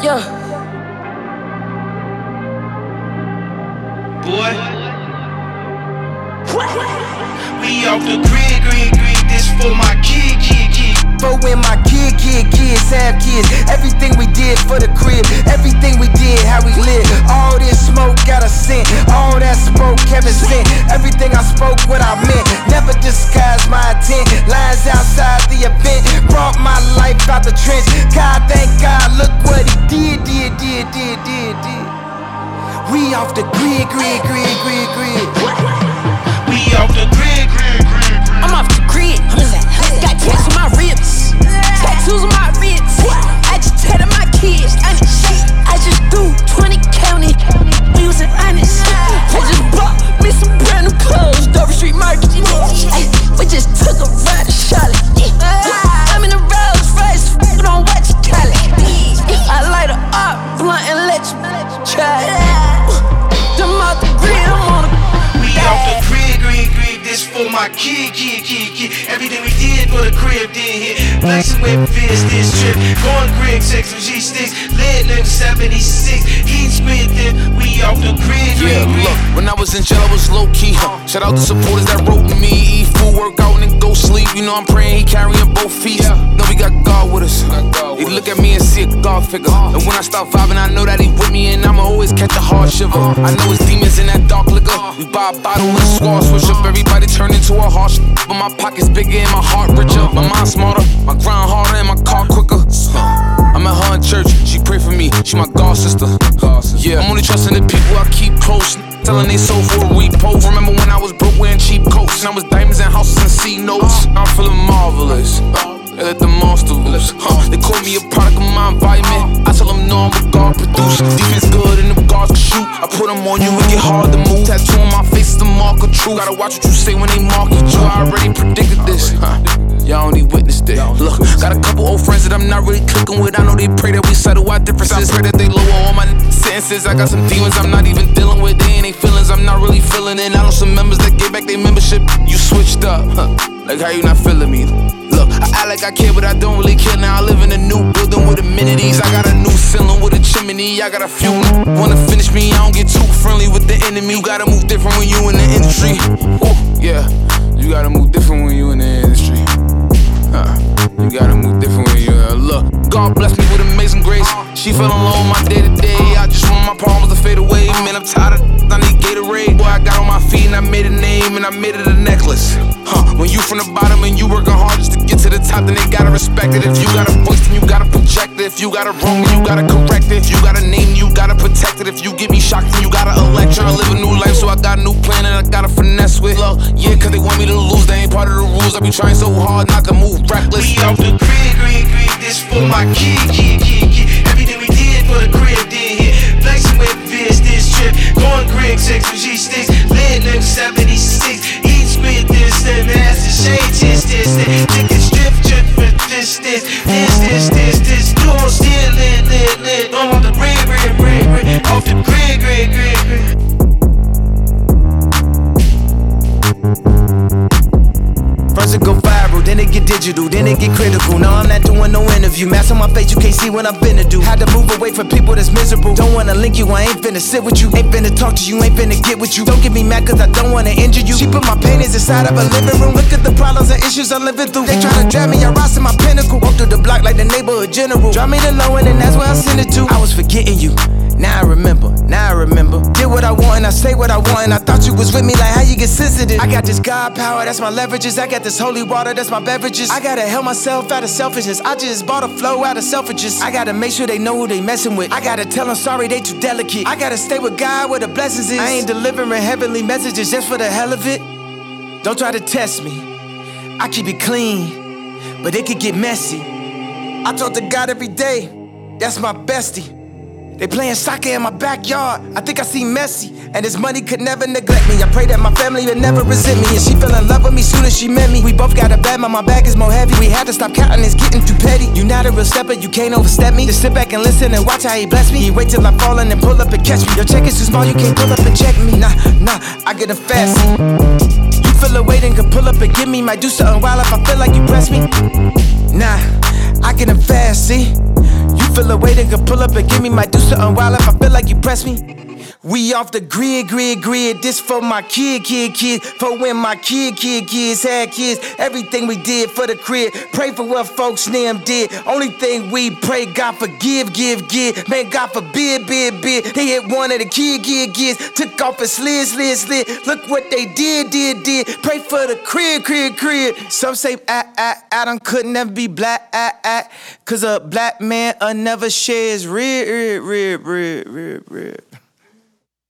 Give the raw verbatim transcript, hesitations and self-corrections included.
Yeah. Boy, we off the grid, grid, grid. This for my kid, kid, kid. For when my kid, kid, kids have kids. Everything we did for the crib, everything we did, how we live. All this smoke got a scent, all that smoke Kevin sent. Everything I spoke, what I meant. Never disguised my intent. Lines outside the event, brought my life out the trench. God, thank God, look what he did, did, did, did, did, did. We off the grid, grid, grid, grid, grid. We off the grid, grid, grid, grid. I'm off the grid. Got tats on my ribs, tattoos on my ribs. I just tatted my kids. I just do twenty county. We was honest. I just bought me some brand new clothes. Dover Street Market. We just took a ride to Charlotte. I'm in the Rolls Royce. Don't watch it, Cali. I light her up, blunt and let you try it. Them off the grid, I'm on the. We off the grid, grid, grid. This for my kid, kid, kid, kid. Everything we did for the crib didn't hit. Flexing with Fizz this trip. Going Greg, sex with G sticks. Lead nigga seventy-six. Eat squid then. We off the grid, Yeah, grid, grid. look, when I was in jail, I was low key. Huh? Shout out to supporters that wrote me. Eat food, work out, and go sleep. You know I'm praying he carrying both feet. Yeah. Know we got God with us. He look at me and see a God figure. And when I start vibing, I know that he with me, and I'ma always catch a hard shiver. I know it's demons in that dark liquor. We buy a bottle and squad switch up. Everybody turn into a harsh, but my pockets bigger and my heart richer. My mind smarter, my grind harder, and my car quicker. I'm at her in church, she pray for me, she my God sister. Yeah, I'm only trusting the people I keep close. Telling they sold for a repo. Remember when I was broke wearing cheap coats, and I was diamonds and houses and C notes. I'm feeling marvelous. They let the monster loose. Huh. They call me a product of my environment. I tell them no, I'm a God produce. Defense good and them guards can shoot. I put them on you and get hard to move. Tattoo on my face is the mark of truth. Gotta watch what you say when they market you. I already predicted this. Huh. Y'all only witnessed it. Look, got a couple old friends that I'm not really clicking with. I know they pray that we settle our differences. Pray that they lower all my sentences. I got some demons I'm not even dealing with. They ain't they feelings I'm not really feeling it. I know some members that get back their membership. You switched up, huh? Like how you not feeling me? Look, I act like I care, but I don't really care. Now I live in a new building with amenities. I got a new ceiling with a chimney. I got a few wanna finish me. I don't get too friendly with the enemy. You gotta move different when you in the industry. Ooh, yeah, you gotta move different when you in the industry. Huh. You gotta move different when you uh, look. God bless me with amazing grace. She fell alone my day to day. I just want my problems to fade away. Man, I'm tired of I need Gatorade. Boy, I got on my feet and I made a name and I made it a necklace. Huh. When you from the bottom and you working hard just to get to the top, then they gotta respect it. If you got a voice, then you gotta project it. If you got it wrong, then you gotta correct it. If you got a name, you gotta protect it. If you get me shocked, then you gotta elect. Tryna live a new life, so I got a new plan and I gotta finesse with. Look, yeah, cause they want me to lose. They ain't part of the rules. I be trying so hard not to move reckless. We off the grid, grid, grid. This for my kid, kid, kid, kid. Everything we did for the crib did hit. Flexing with Fizz this trip. Going Greg, sex with G sticks. Lead nigga seventy-six. Eat squid this, then ass the shade, this, this, this. Chicken strip, trip for this, this. This, this, this, this. You on still lit, lit, lit. On the grid, grid, grid, grid. Off the grid, grid, grid, grid. First it go viral, then it get digital, then it get critical. No, I'm not doing no interview. Mask on my face, you can't see what I'm finna do. Had to move away from people that's miserable. Don't wanna link you, I ain't finna sit with you. Ain't finna talk to you, ain't finna get with you. Don't get me mad cause I don't wanna injure you. She put my paintings inside of a living room. Look at the problems and issues I'm living through. They tryna drag me, I rise to my pinnacle. Walk through the block like the neighborhood general. Drop me the low end and that's where I send it to. I was forgetting you. Now I remember, now I remember. Did what I want and I say what I want. And I thought you was with me, like how you get sensitive. I got this God power, that's my leverages. I got this holy water, that's my beverages. I gotta help myself out of selfishness. I just bought a flow out of selfishness. I gotta make sure they know who they messing with. I gotta tell them sorry, they too delicate. I gotta stay with God where the blessings is. I ain't delivering heavenly messages just for the hell of it. Don't try to test me, I keep it clean, but it could get messy. I talk to God every day, that's my bestie. They playing soccer in my backyard, I think I see Messi. And this money could never neglect me. I pray that my family would never resent me. And she fell in love with me soon as she met me. We both got a bad, but my bag is more heavy. We had to stop counting, it's getting too petty. You not a real stepper, you can't overstep me. Just sit back and listen and watch how he bless me. He wait till I fall and then pull up and catch me. Your check is too small, you can't pull up and check me. Nah, nah, I get a fast seat. You feel a weight and can pull up and give me. Might do something wild if I feel like you press me. Nah, I get a fast, see. feel a way, then can pull up and give me my do something wild if I feel like you press me. We off the grid, grid, grid. This for my kid, kid, kid. For when my kid, kid, kids had kids. Everything we did for the crib. Pray for what folks them did. Only thing we pray, God forgive, give, give. Man, God forbid, bid, bid. They hit one of the kid, kid, kids. Took off and slid, slid, slid. Look what they did, did, did. Pray for the crib, crib, crib. Some say, ah, ah, Adam could never be black, ah, ah. Cause a black man uh, never shares rib, rib, rib, rib, rib, rib.